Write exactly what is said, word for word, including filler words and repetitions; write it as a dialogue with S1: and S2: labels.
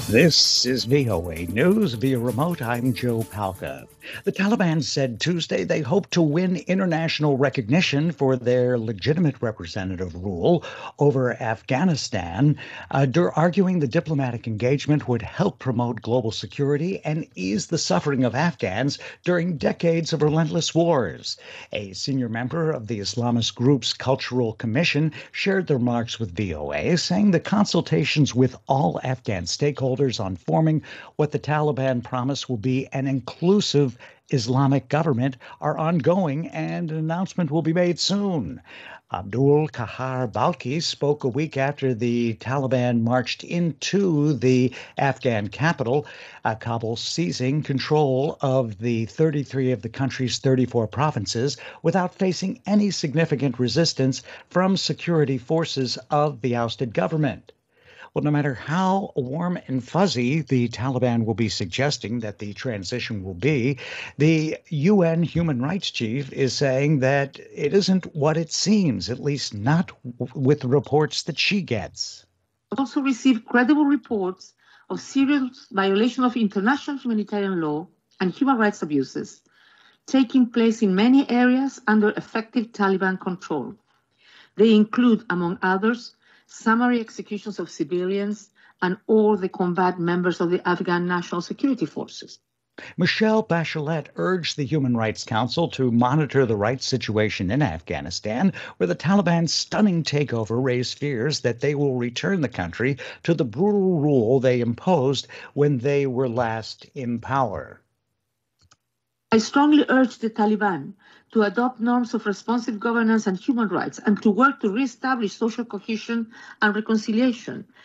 S1: This is V O A News via remote. I'm Joe Palca. The Taliban said Tuesday they hope to win international recognition for their legitimate representative rule over Afghanistan, uh, arguing the diplomatic engagement would help promote global security and ease the suffering of Afghans during decades of relentless wars. A senior member of the Islamist group's Cultural Commission shared their remarks with V O A, saying the consultations with all Afghan stakeholders on forming what the Taliban promise will be an inclusive Islamic government are ongoing, and an announcement will be made soon. Abdul Kahar Balki spoke a week after the Taliban marched into the Afghan capital, uh, Kabul, seizing control of the thirty-three of the country's thirty-four provinces without facing any significant resistance from security forces of the ousted government. Well, no matter how warm and fuzzy the Taliban will be suggesting that the transition will be, the U N human rights chief is saying that it isn't what it seems, at least not with the reports that she gets.
S2: Also received credible reports of serious violation of international humanitarian law and human rights abuses taking place in many areas under effective Taliban control. They include, among others, summary executions of civilians and all the combat members of the Afghan National Security Forces.
S1: Michelle Bachelet urged the Human Rights Council to monitor the rights situation in Afghanistan, where the Taliban's stunning takeover raised fears that they will return the country to the brutal rule they imposed when they were last in power.
S2: I strongly urge the Taliban to adopt norms of responsive governance and human rights and to work to reestablish social cohesion and reconciliation